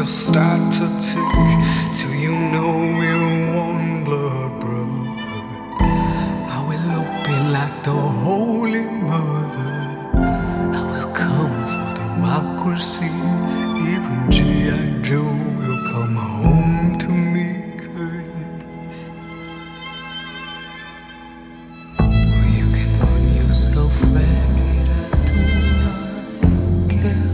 start to tick till you know we're one blood brother. I will be like the Holy Mother. I will come for democracy. Even G.I. Joe will come home to me, 'cause you can run yourself ragged. I do not care.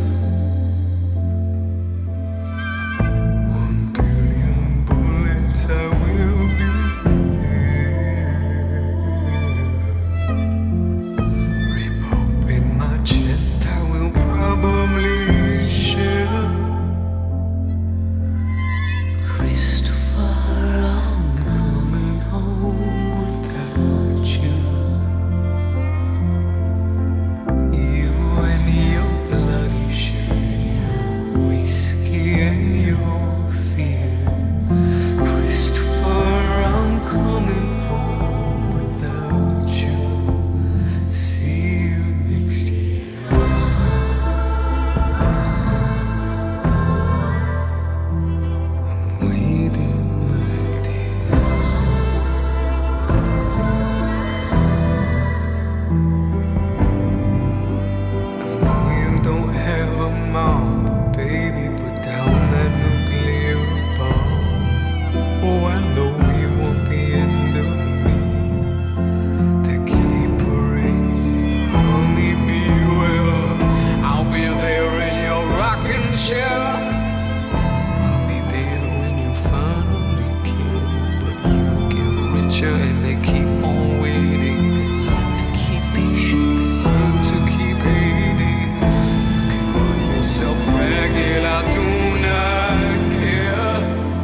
And they keep on waiting. They learn to keep patient. They learn to keep hating. You can run yourself ragged. I do not care.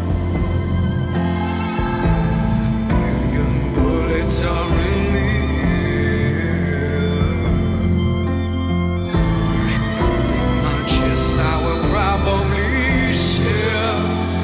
1,000,000,000 bullets are in the air. Rip open my chest. I will probably share.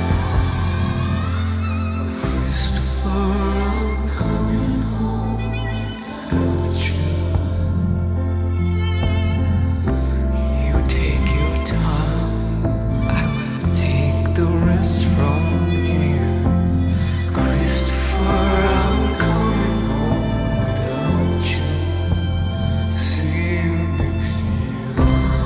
From here, Christopher, I'm coming home without you. See you next year.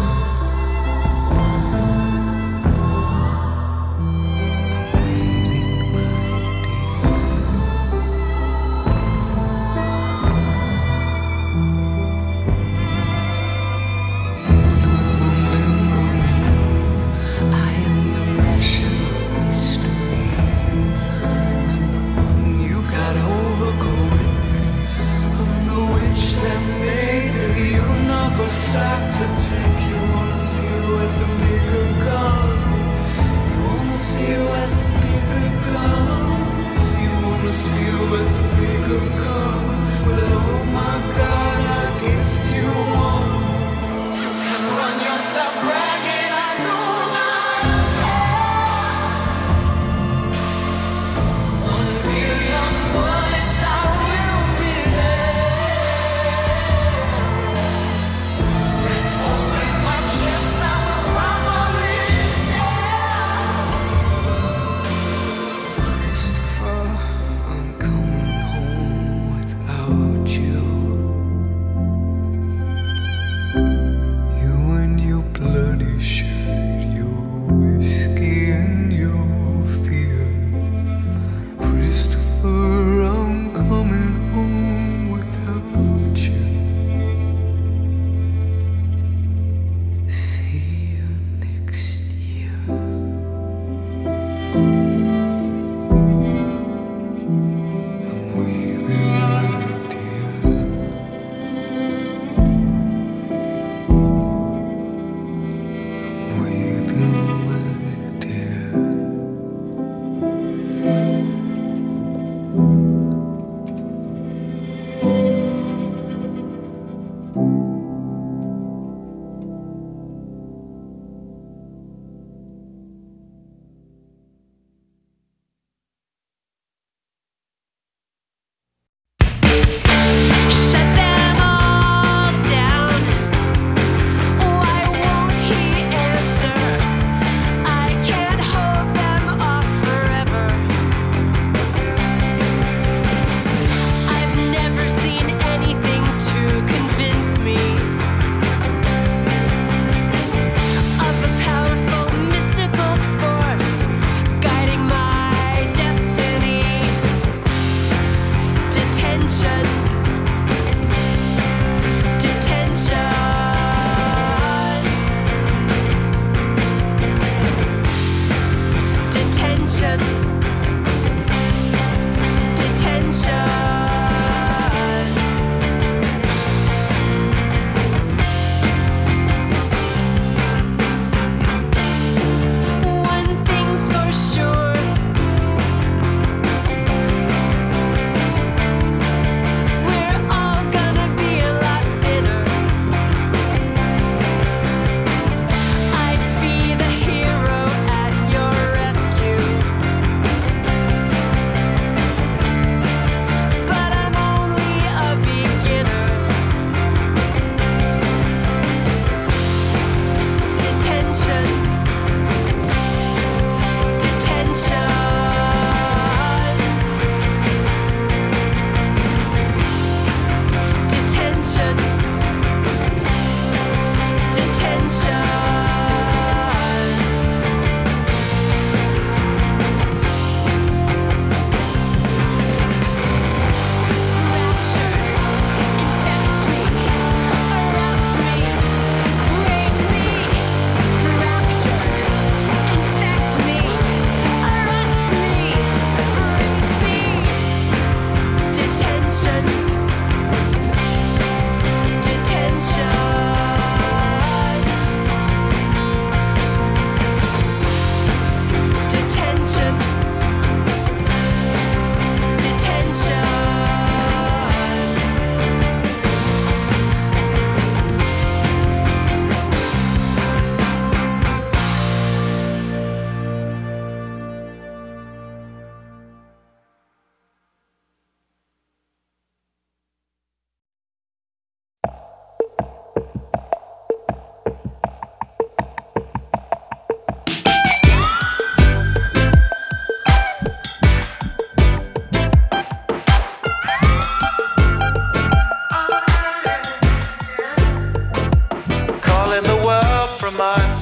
I'm waiting, my dear. You don't remember me. I am your national mystery. I'm the one you got over quick. I'm the witch that made the universe start to tick. You wanna see who has the bigger gun? You wanna see who has the bigger gun? You wanna see who has the bigger gun? Well, oh my God, I guess you won. You can run yourself ragged. I do not care. 1,000,000,000 bullets, I will be there. Rip open my chest, I will probably share. Christopher, I'm coming home without you. You and your bloody shirt, your whiskey and your fear. Christopher, I'm coming home without you. See you next year. I'm waiting, my dear. I'm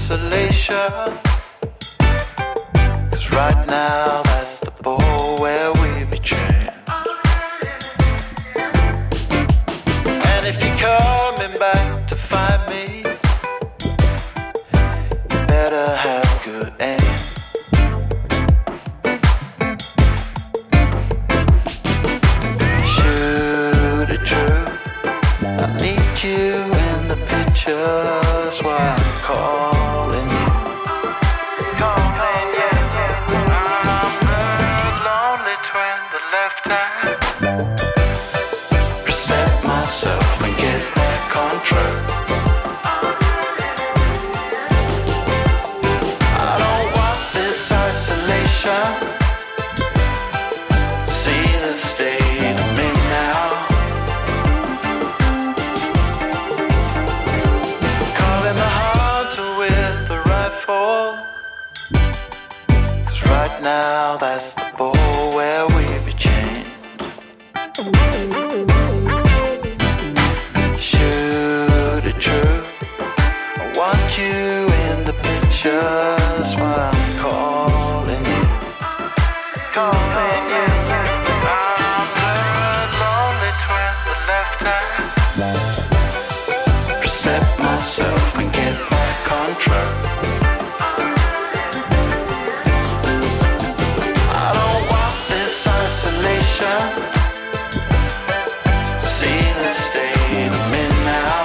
isolation. 'Cause right now that's the ball where we be chained. And if you're coming back to find me, you better have good aim. Shoot it true, I need you in the picture, that's why I'm calling you. Calling you. I'm the lonely twin, the left hand. Reset myself and get back on track. I don't want this isolation. See the state I'm in now. Calling the hunter with the rifle. 'Cause right now that's the ball where we be chained. Shoot it true, I want you in the picture, that's why I'm calling you. Calling you. I'm the lonely twin, the left hand. Reset myself and get back on track. I don't want this isolation. See the state I'm in now.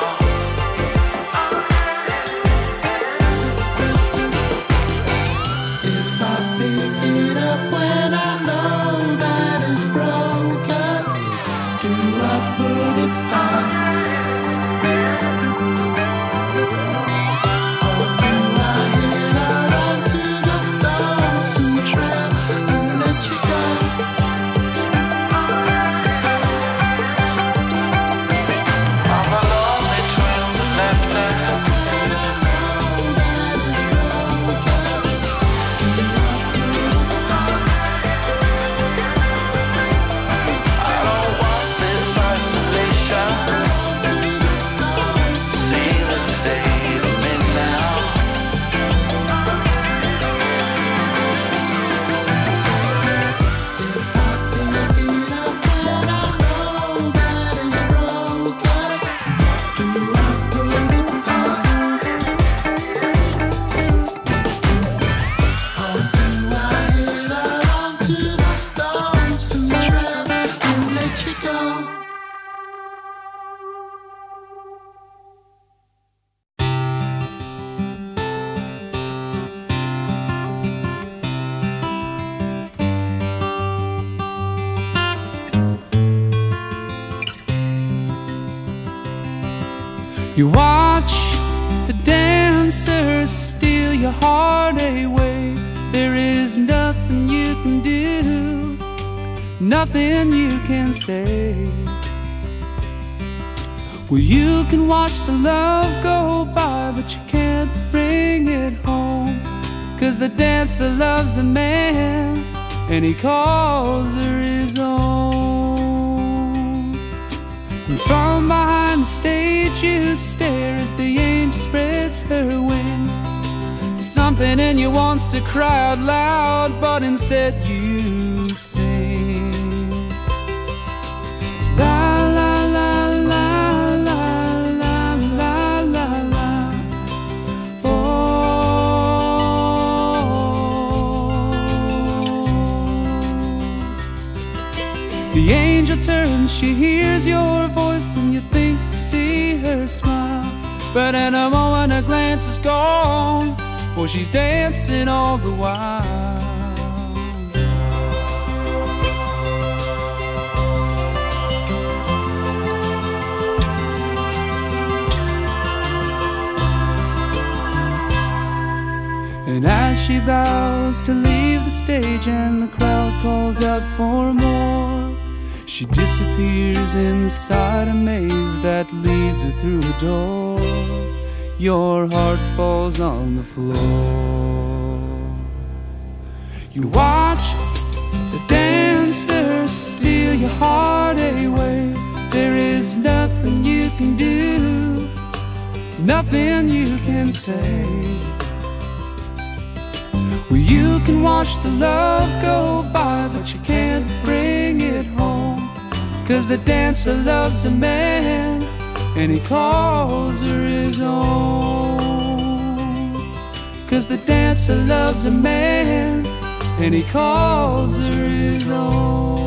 If I pick it up when I know that it's broken, do I put it back? Or do I hit her onto the lonesome trail and let you go? I'm a lonely twin, the left hand. I don't want this isolation. See the state I'm in now. You watch the dancers steal your heart away. There is nothing you can do, nothing you can say. Well, you can watch the love go by, but you can't bring it home. 'Cause the dancer loves a man, and he calls her his own. And from behind the stage you stare as the angel spreads her wings. Something in you wants to cry out loud, but instead you sing. La la la la la la la la la. Oh. The angel turns, she hears your voice, and you think you see her smile. But in a moment a glance is gone, for she's dancing all the while. And as she bows to leave the stage and the crowd calls out for more, she disappears inside a maze that leads her through a door. Your heart falls on the floor. You watch the dancers steal your heart away. There is nothing you can do, nothing you can say. You can watch the love go by, but you can't bring it home. 'Cause the dancer loves a man, and he calls her his own. 'Cause the dancer loves a man, and he calls her his own.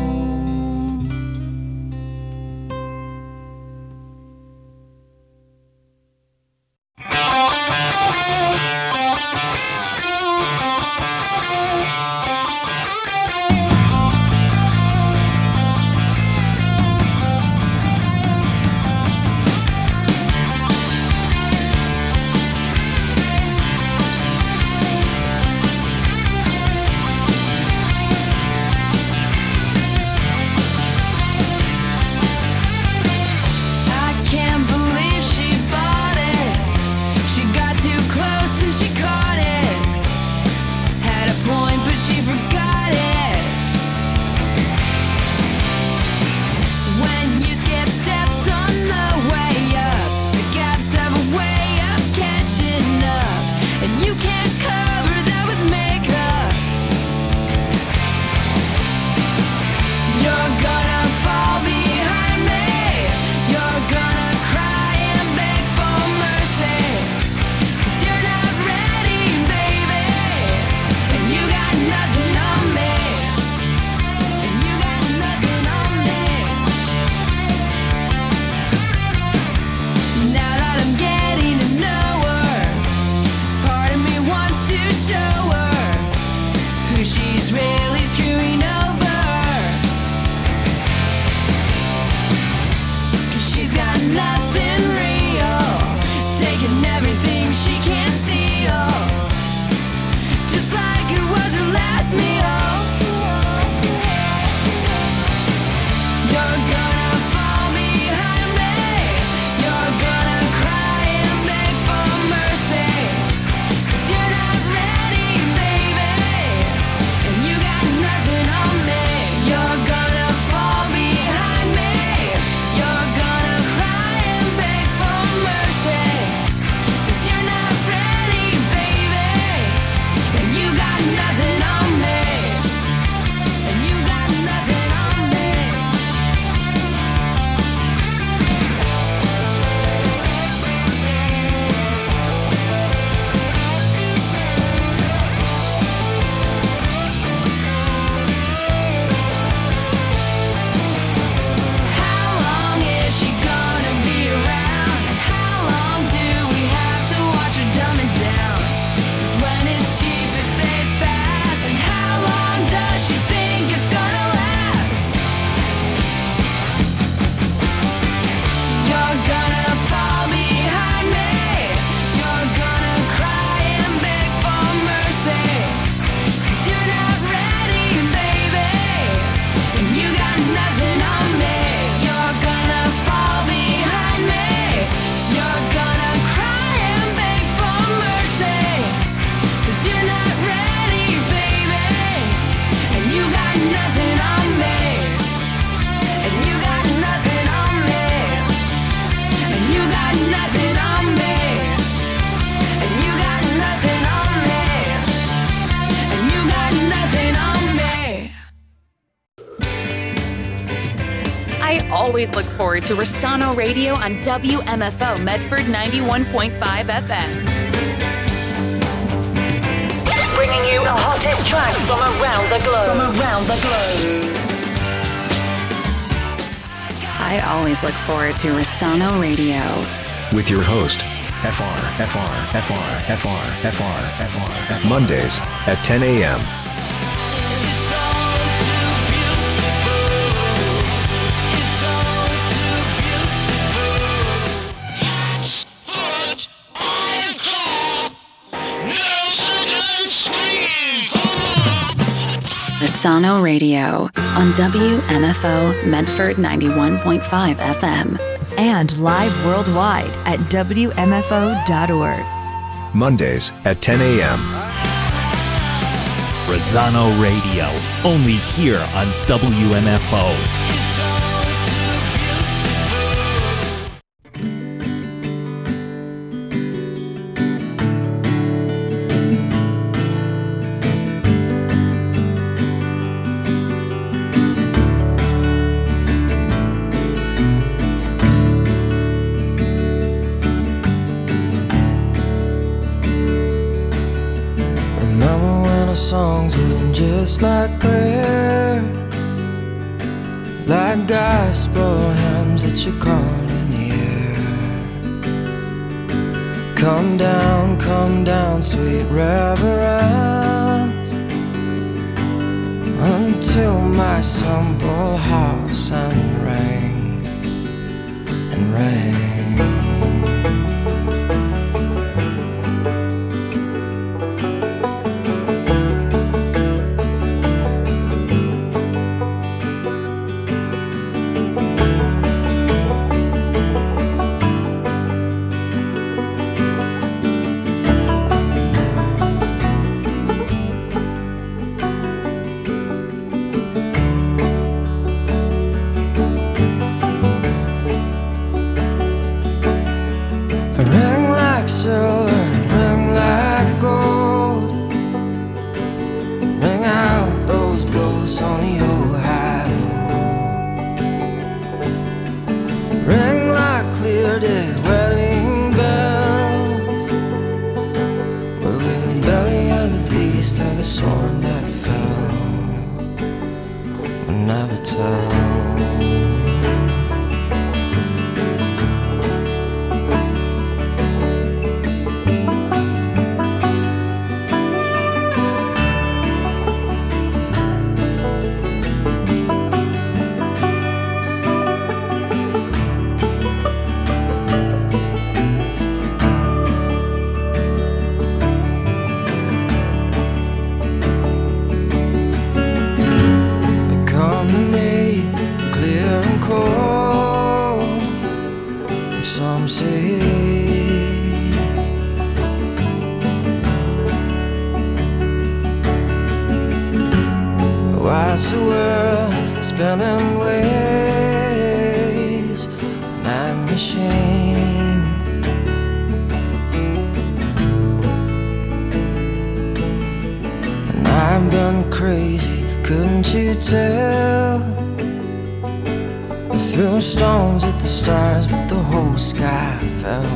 Always look forward to Rossano Radio on WMFO Medford 91.5 FM. Bringing you the hottest tracks from around the globe. I always look forward to Rossano Radio. With your host, Mondays at 10 a.m. Rossano Radio on WMFO Medford 91.5 FM. And live worldwide at WMFO.org. Mondays at 10 a.m. Rossano Radio, only here on WMFO. our songs were just like prayer, like gospel hymns that you call in the air. Come down, sweet reverence, until my simple house and ring and ring. Watch the world spinning waves, night machine. And I've been crazy, couldn't you tell? I threw stones at the stars, but the whole sky fell.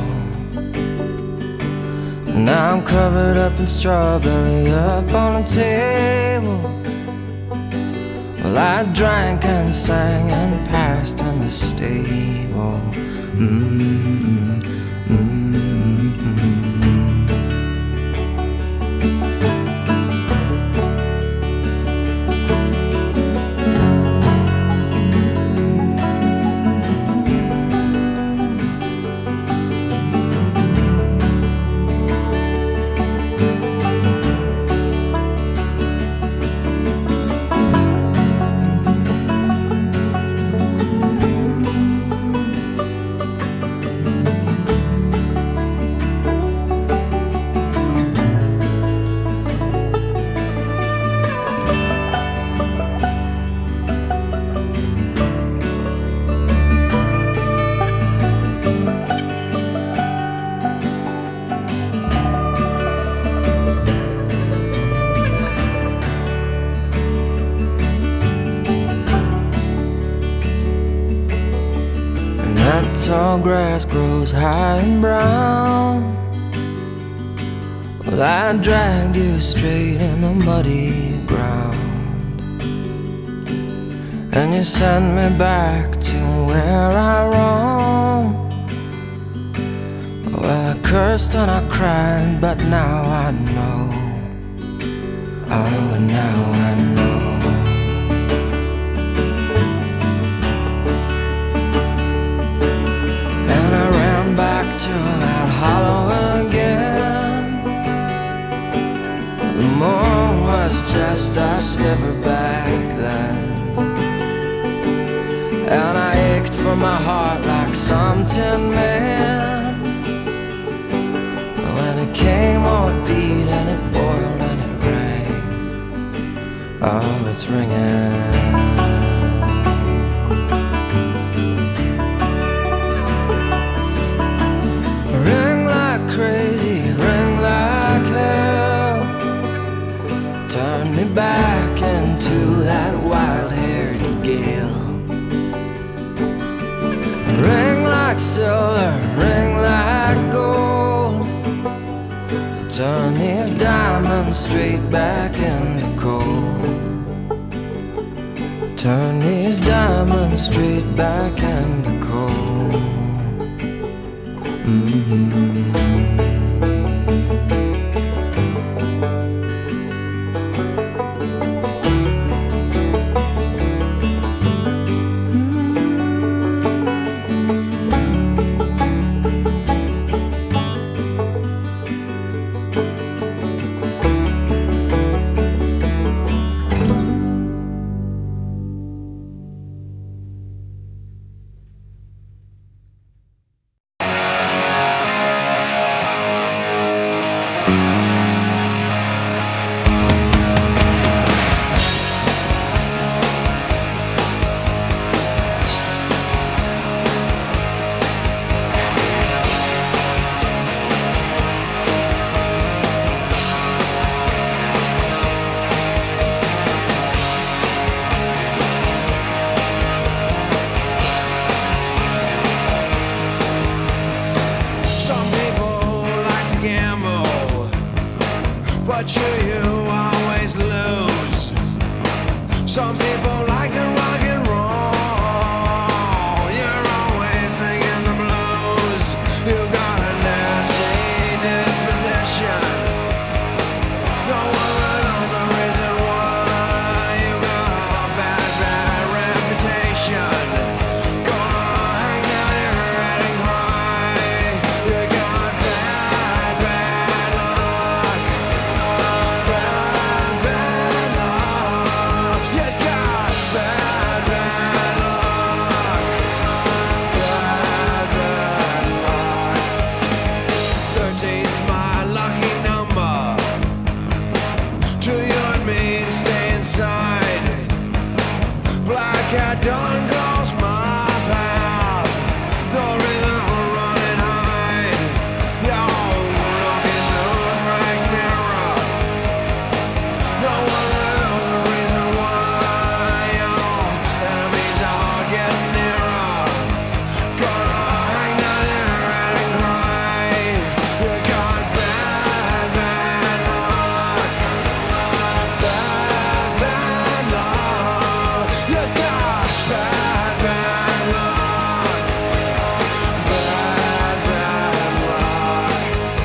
And now I'm covered up in strawberry up on a table. Well, I drank and sang and passed in the stable. Tall grass grows high and brown. Well, I dragged you straight in the muddy ground, and you sent me back to where I roamed. Well, I cursed and I cried, but now I know. Oh, now I know. Back to that hollow again. The moon was just a sliver back then, and I ached for my heart like some tin man. When it came, oh, it beat and it boiled and it rang. Oh, it's ringing. Crazy, ring like hell. Turn me back into that wild-haired gale. Ring like silver, ring like gold. Turn these diamonds straight back into coal. Turn these diamonds straight back into coal. but you always lose. Some people like to rock and roll. You're always singing the blues. You got a nasty disposition. No one knows the reason why. You got a bad, bad reputation. Gonna hang down your head and cry. You got bad, bad luck. Bad, bad luck. You got bad, bad luck. Bad, bad luck. 13's my lucky number. To you and me, stay inside. Black cat done calls my path. No reason for run and hide. Y'all look into a frank mirror. No one knows the reason why. Y'all enemies all get nearer. Gonna hang down your head and cry. You got bad, bad luck. Bad, bad luck. You got bad, bad luck. Bad, bad luck.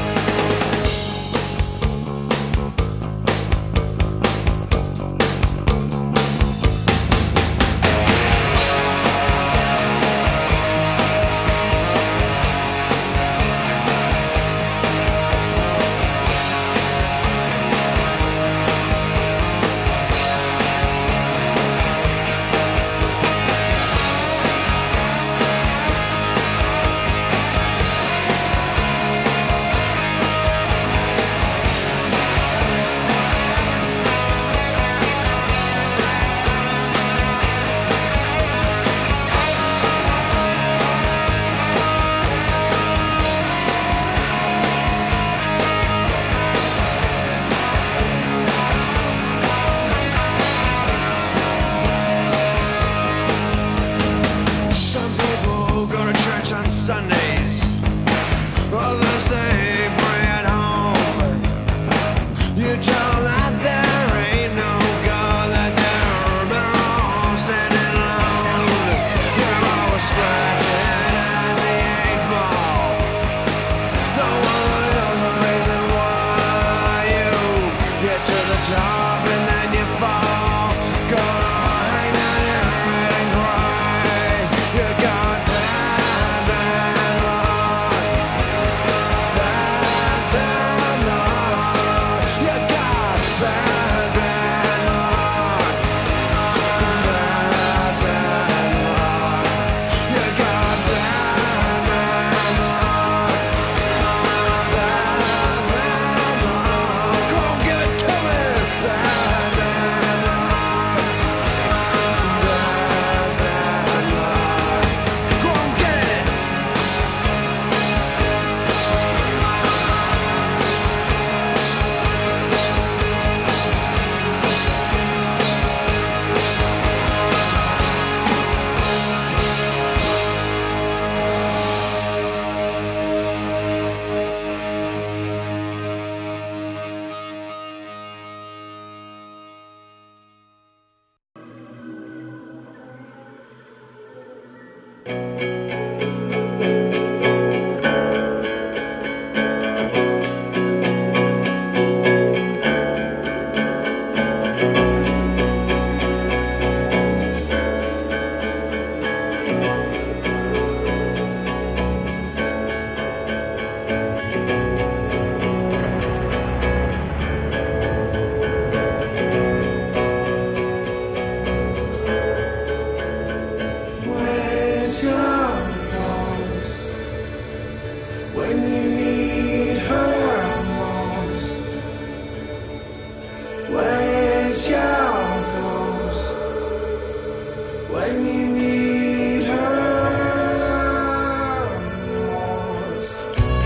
Some people go to church on Sundays. Others say pray at home. You tell them that there ain't no God, that they're better off standing alone. You're always scratching at the 8 ball. No one knows the reason why you get to the top and then you fall. Gonna hang down your head and cry. You got bad, bad luck. Bad, bad luck. You got bad, bad luck. Bad, bad luck. You got bad, bad luck. Bad, bad luck. Come on, give it to me. Bad, Where's your ghost when you need her most? Where's your ghost when you need her most?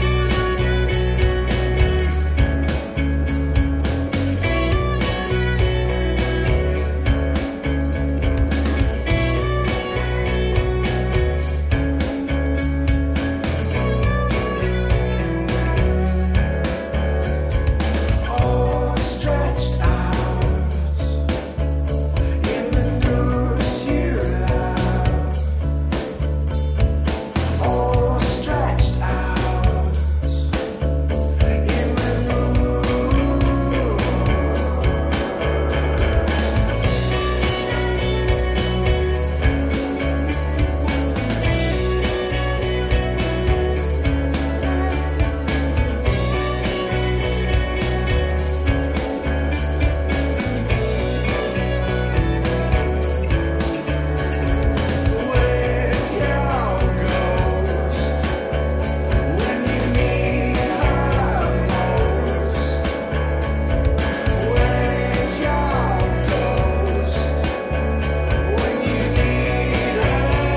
All stretched out in the noose you love. All stretched out in the Where's your ghost when you need her most? Where's your ghost when you need her?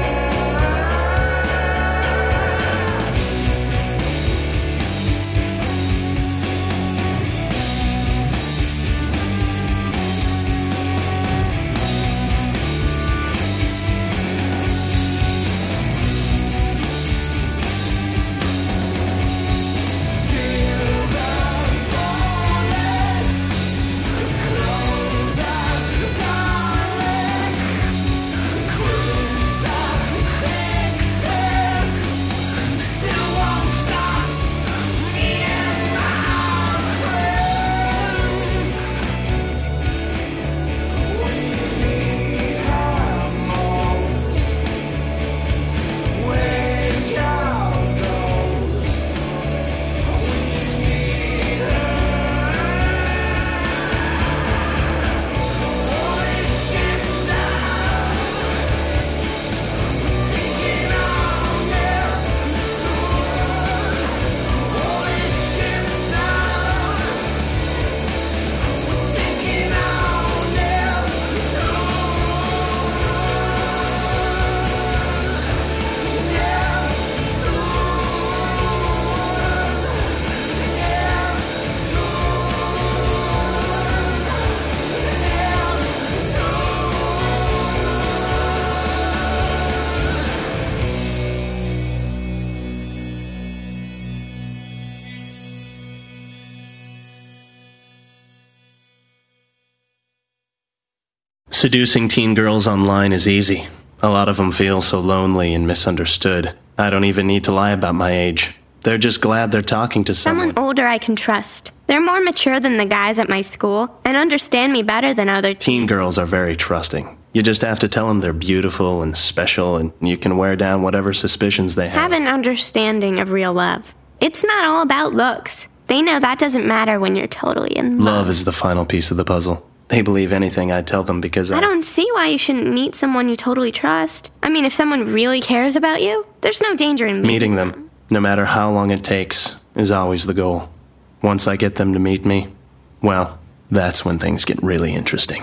Seducing teen girls online is easy. A lot of them feel so lonely and misunderstood. I don't even need to lie about my age. They're just glad they're talking to someone. Someone older I can trust. They're more mature than the guys at my school and understand me better than other Teen girls are very trusting. You just have to tell them they're beautiful and special, and you can wear down whatever suspicions they have. Have an understanding of real love. It's not all about looks. They know that doesn't matter when you're totally in love. Love is the final piece of the puzzle. They believe anything I tell them because I don't see why you shouldn't meet someone you totally trust. I mean, if someone really cares about you, there's no danger in meeting them, no matter how long it takes, is always the goal. Once I get them to meet me, well, that's when things get really interesting.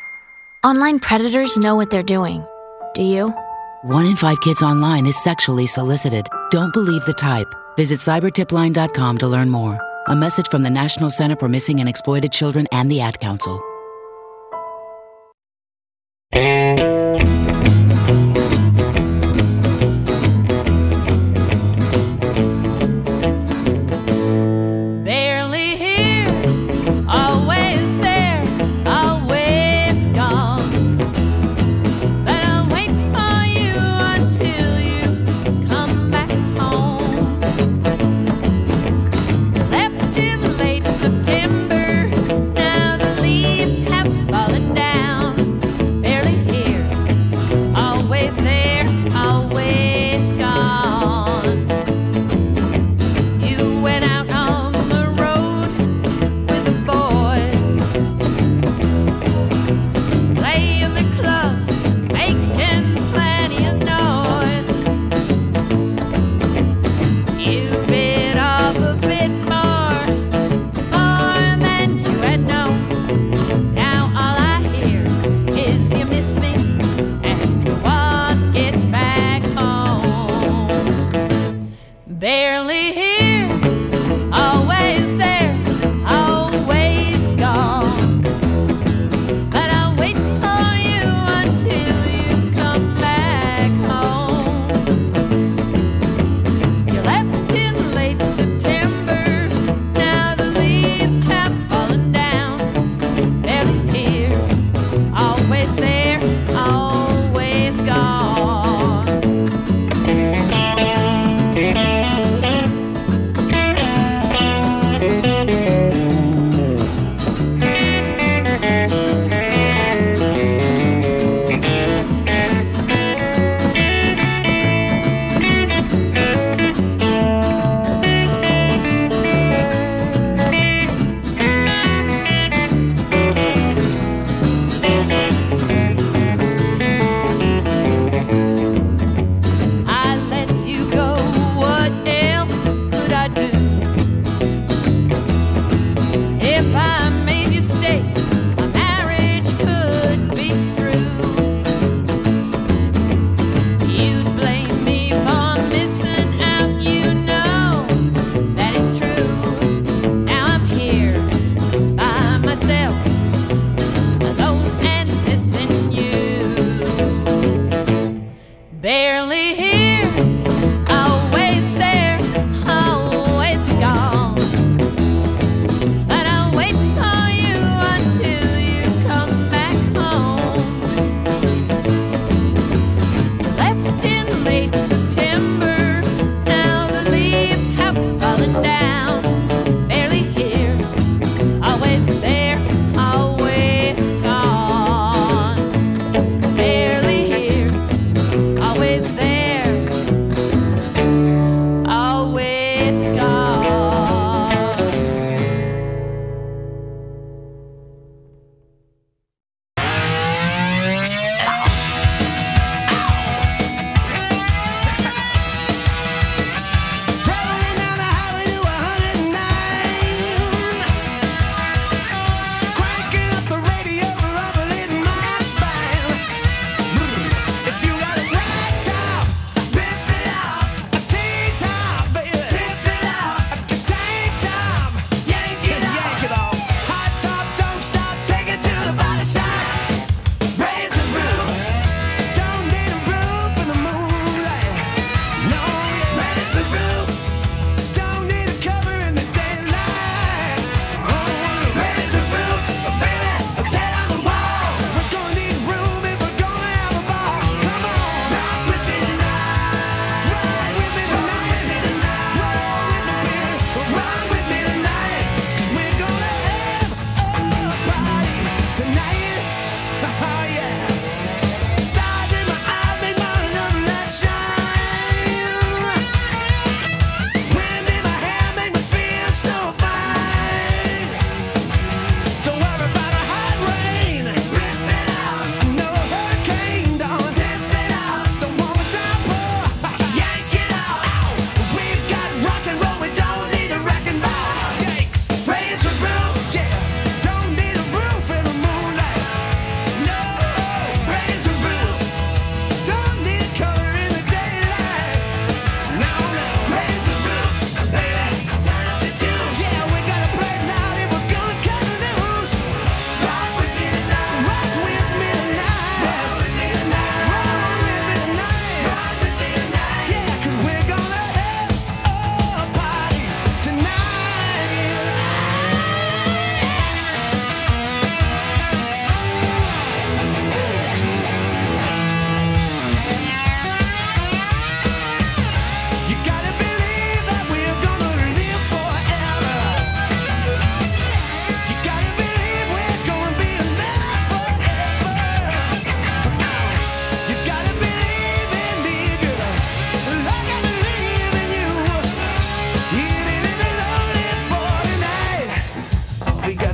Online predators know what they're doing. Do you? 1 in 5 kids online is sexually solicited. Don't believe the type. Visit cybertipline.com to learn more. A message from the National Center for Missing and Exploited Children and the Ad Council. Barely here, always there, always gone. But I'll wait for you until you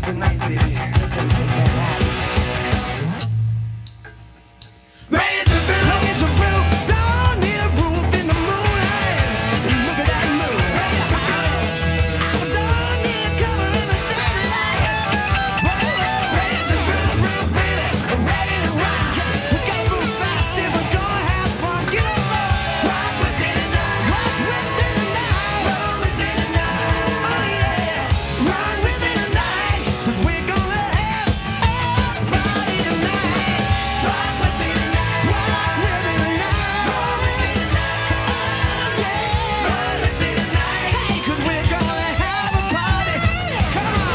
the night, baby. Let them take that ride. Raise the roof, down near roof in the moonlight. Look at that moon. Down near cover in the daylight. Raise the roof, baby. Ready to rock. We gotta move fast if we're gonna have fun. Get on board. Rock with me tonight. Rock with me tonight. Roll with me tonight. Oh yeah. Rock with me tonight. 'Cause we're gonna have a party tonight. Rock with me tonight. Rock with me tonight. Roll with me tonight. Oh yeah. Roll with me tonight. Hey, 'cause we're gonna have a party. Come on.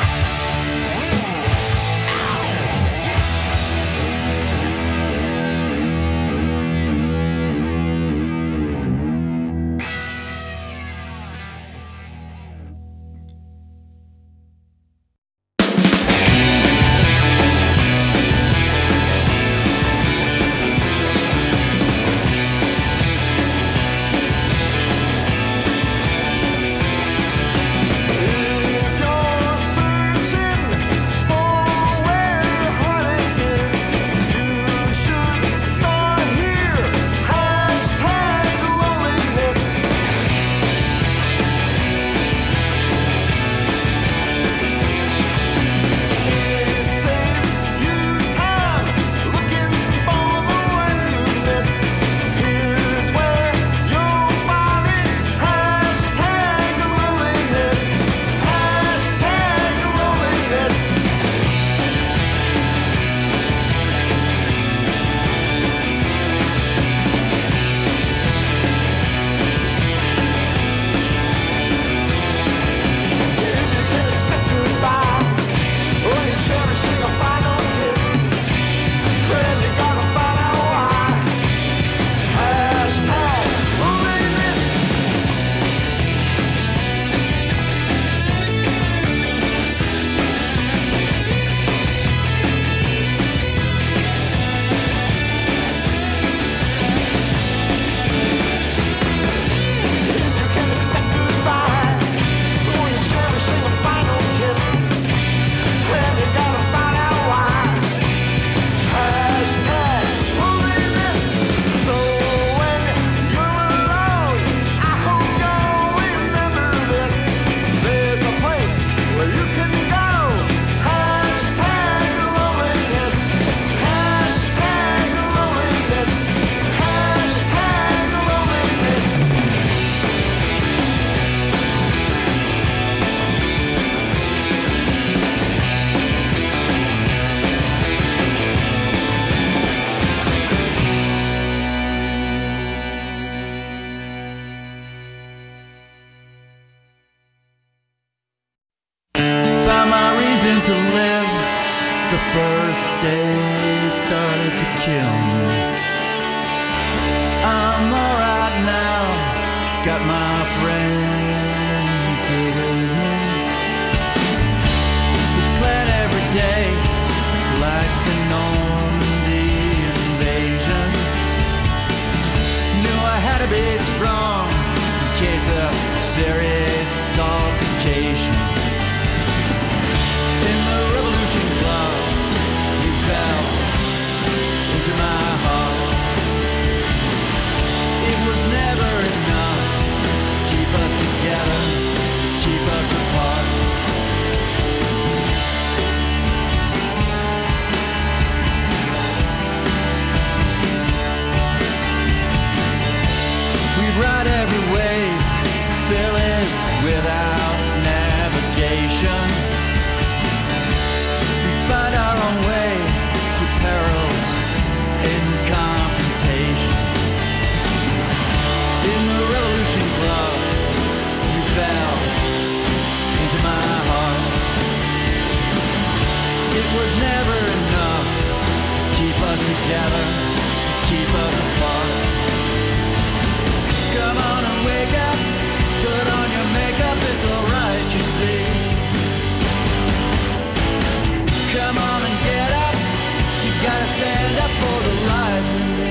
Found my reason to live. The first day it started to kill me. I'm alright now. Got my friends here with me. We plan every day like the Normandy invasion. Knew I had to be strong in case of serious altercation. In the Revolution Club, you fell into my heart. It was never enough. Keep us together, keep us apart. We'd ride every wave, fearless without navigation. Find our own way to perils in confrontation. In the Revolution Club, you fell into my heart. It was never enough to keep us together, keep us apart. Come on and wake up, put on your makeup, it's alright, you see. Come on and get up. You gotta stand up for the life in me.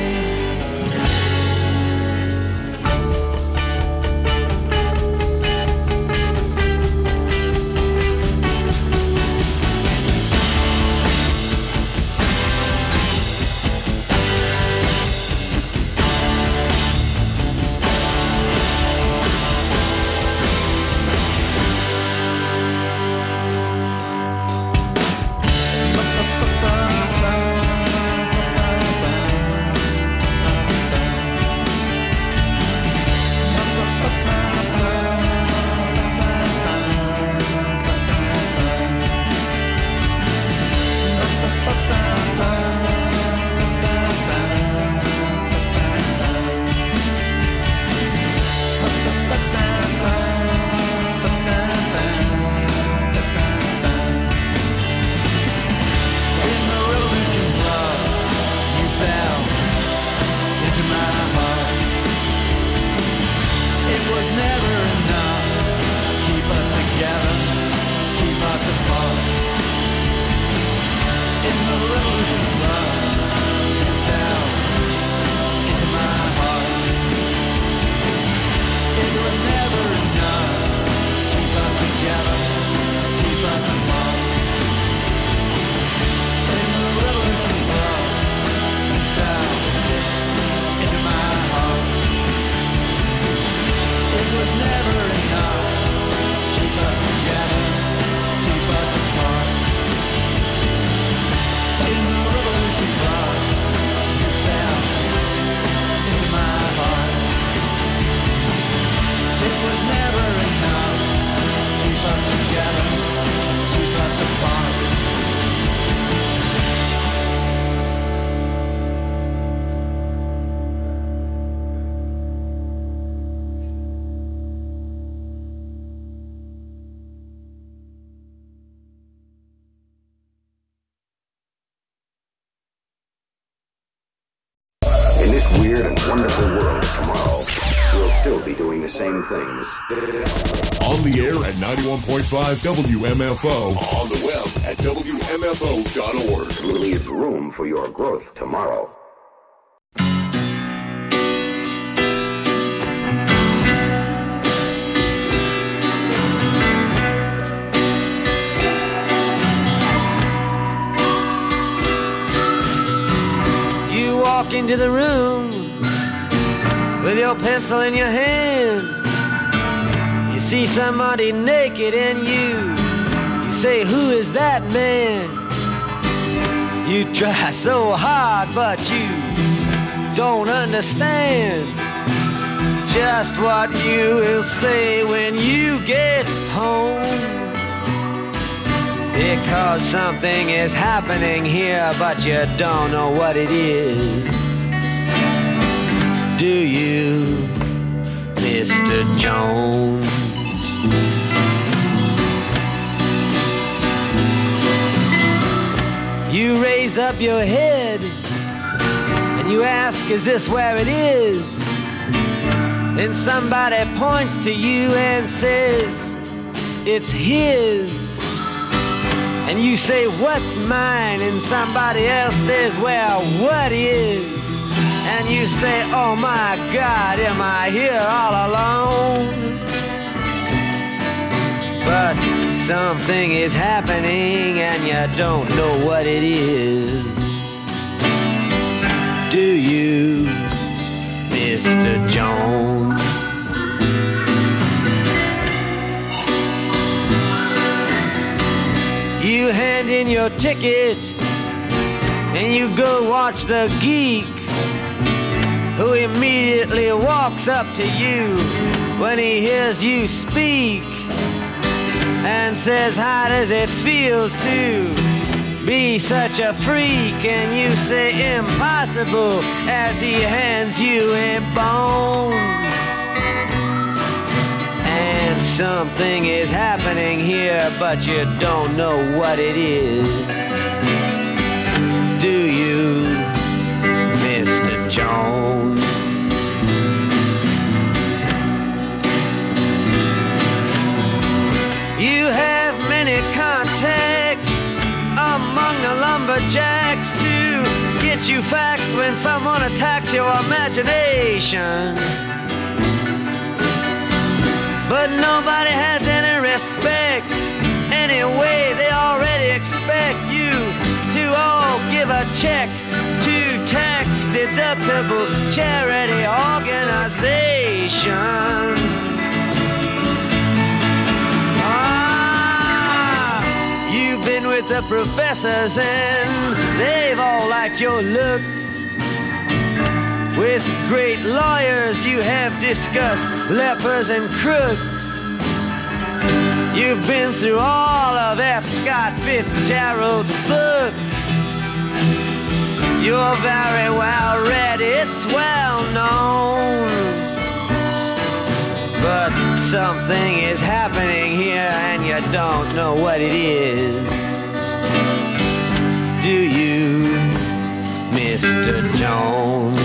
and wonderful world of tomorrow, we'll still be doing the same things. On the air at 91.5 WMFO. On the web at WMFO.org. Leave room for your growth tomorrow. You walk into the room with your pencil in your hand. You see somebody naked and you say, who is that man? You try so hard but you don't understand just what you will say when you get home. Because something is happening here but you don't know what it is. Do you, Mr. Jones? You raise up your head and you ask, is this where it is? Then somebody points to you and says, it's his. And you say, what's mine? And somebody else says, well, what is? And you say, oh my God, am I here all alone? But something is happening and you don't know what it is. Do you, Mr. Jones? You hand in your ticket and you go watch the geek, who immediately walks up to you when he hears you speak and says, how does it feel to be such a freak? And you say, impossible, as he hands you a bone. And something is happening here, but you don't know what it is. Do you, Mr. Jones? You have many contacts among the lumberjacks to get you facts when someone attacks your imagination. But nobody has any respect. Anyway, they already expect you to all give a check to tax-deductible charity organizations. You've been with the professors and they've all liked your looks. With great lawyers you have discussed lepers and crooks. You've been through all of F. Scott Fitzgerald's books. You're very well read, it's well known. But something is happening here and you don't know what it is. Do you, Mr. Jones?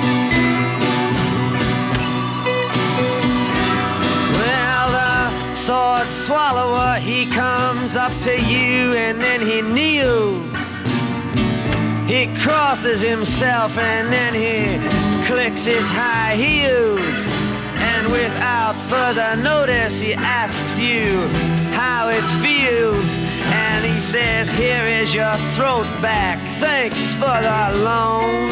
Well, the sword swallower, he comes up to you and then he kneels. He crosses himself and then he clicks his high heels. And without further notice, he asks you how it feels. And he says, here is your throat back, thanks for the loan.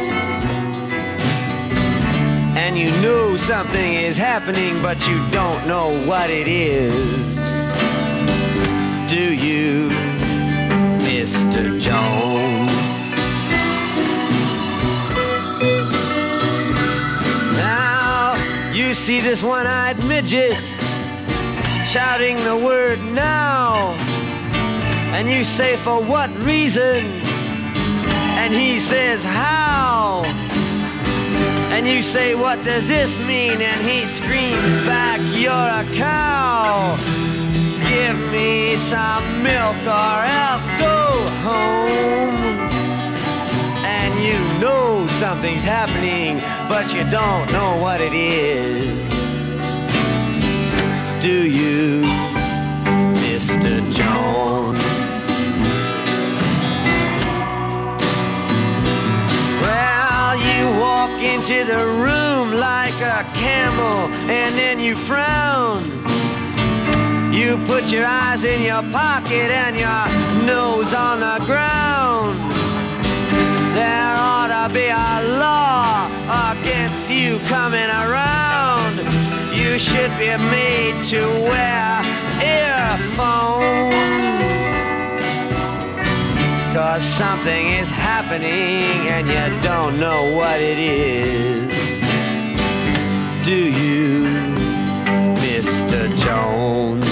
And you know something is happening, but you don't know what it is. Do you, Mr. Jones? You see this one-eyed midget shouting the word now, and you say, for what reason? And he says, how? And you say, what does this mean? And he screams back, you're a cow. Give me some milk or else go home. And you know something's happening, but you don't know what it is. Do you, Mr. Jones? Well, you walk into the room like a camel, and then you frown. You put your eyes in your pocket and your nose on the ground. There ought to be a law against you coming around. You should be made to wear earphones, 'cause something is happening and you don't know what it is. Do you, Mr. Jones?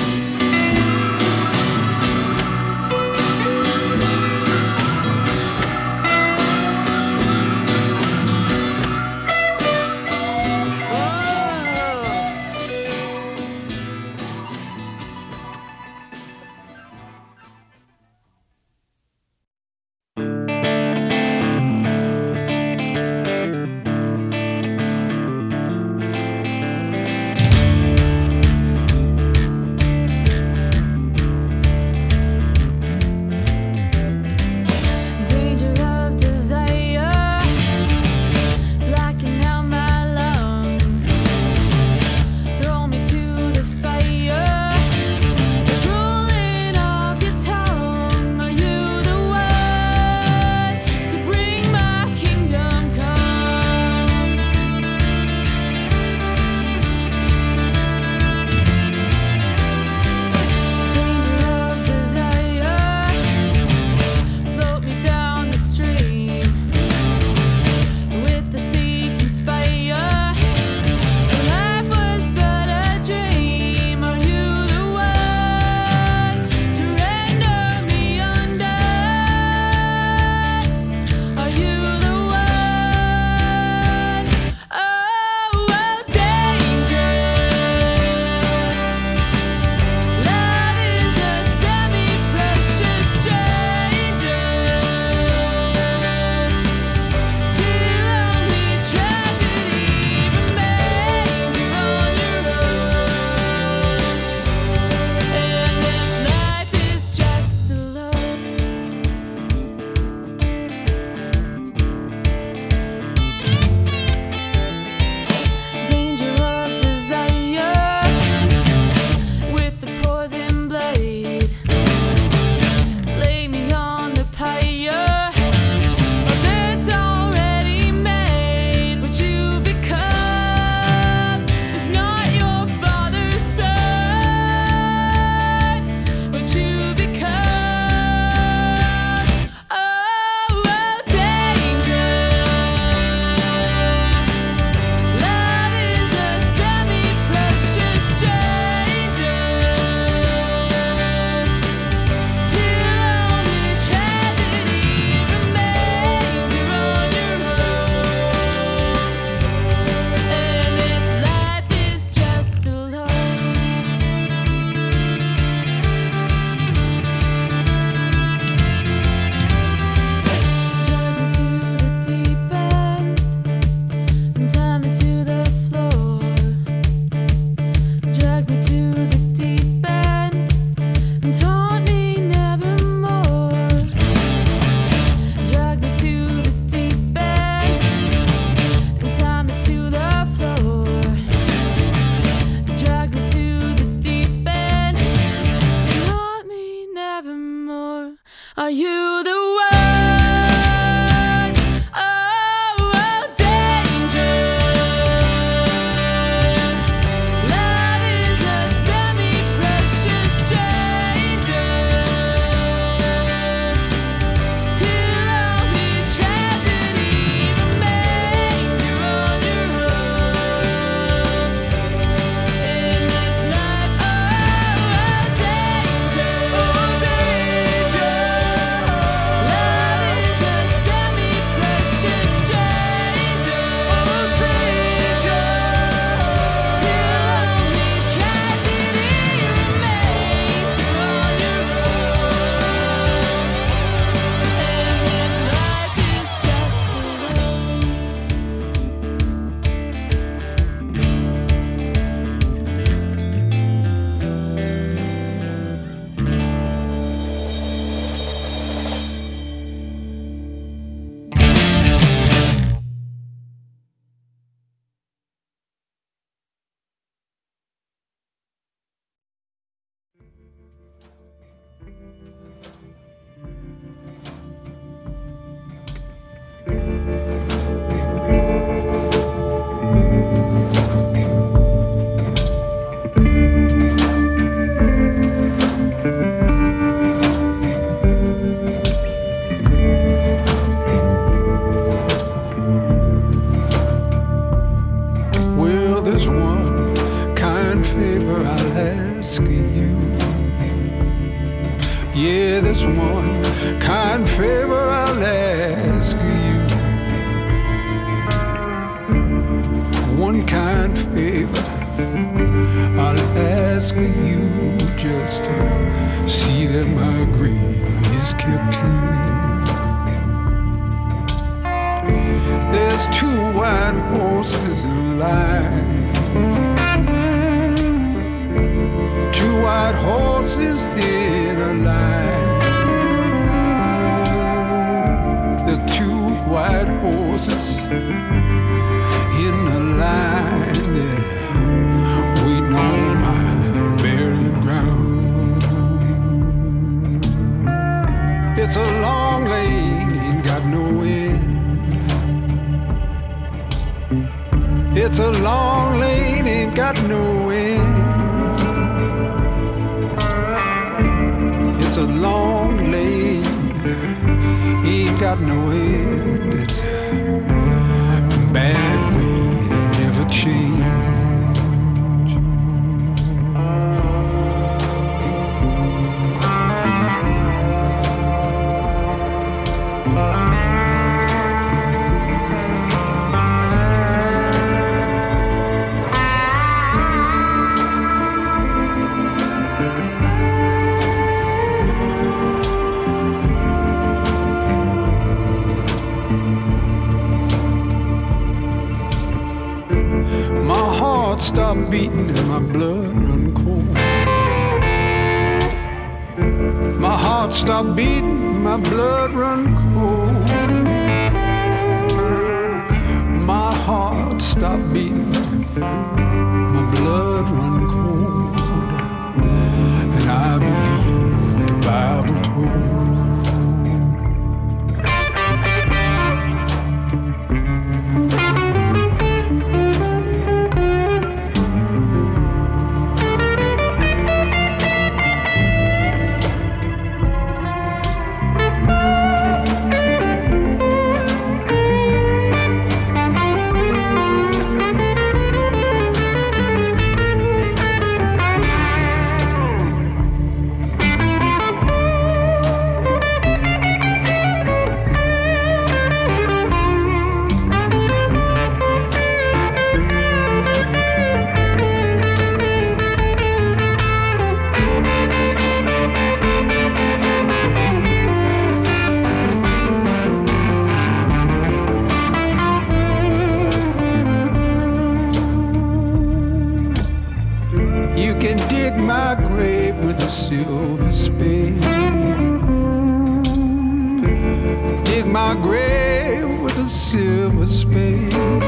kind favor I'll ask you. One kind favor I'll ask you, just to see that my grave is kept clean. There's 2 white horses in line, 2 white horses in a line. The 2 white horses in a line there, waiting on my buried ground. It's a long lane, ain't got no end. It's a long lane, ain't got no end. It's a long lane, ain't got no end. It's a bad way that never change. Stop beating and my blood run cold. My heart stop beating, my blood run cold. My heart stop beating, my blood run cold. And I believe what the Bible told. Silver spade. Dig my grave with a silver spade.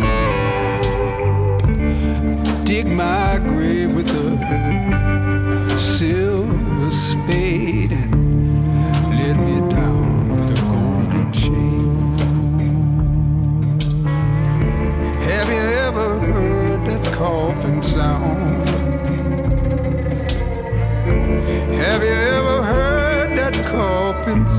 Dig my grave with a silver spade.